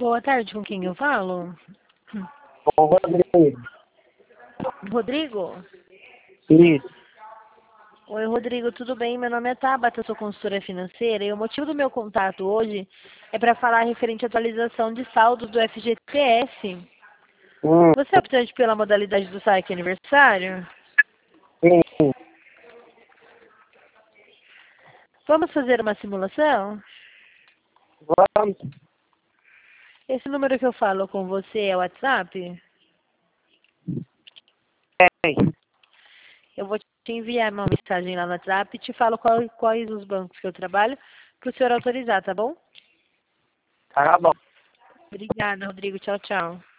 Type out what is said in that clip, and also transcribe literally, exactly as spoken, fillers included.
Boa tarde, com quem eu falo? Com o Rodrigo. Rodrigo? Isso. Oi, Rodrigo, tudo bem? Meu nome é Tabata, eu sou consultora financeira e o motivo do meu contato hoje é para falar referente à atualização de saldos do F G T S. Hum, Você é optante pela modalidade do saque aniversário? sim. Vamos fazer uma simulação? Vamos. Esse número que eu falo com você é o WhatsApp? Tem. Eu vou te enviar uma mensagem lá no WhatsApp e te falo qual, quais os bancos que eu trabalho para o senhor autorizar, tá bom? Tá bom. Obrigada, Rodrigo. Tchau, tchau.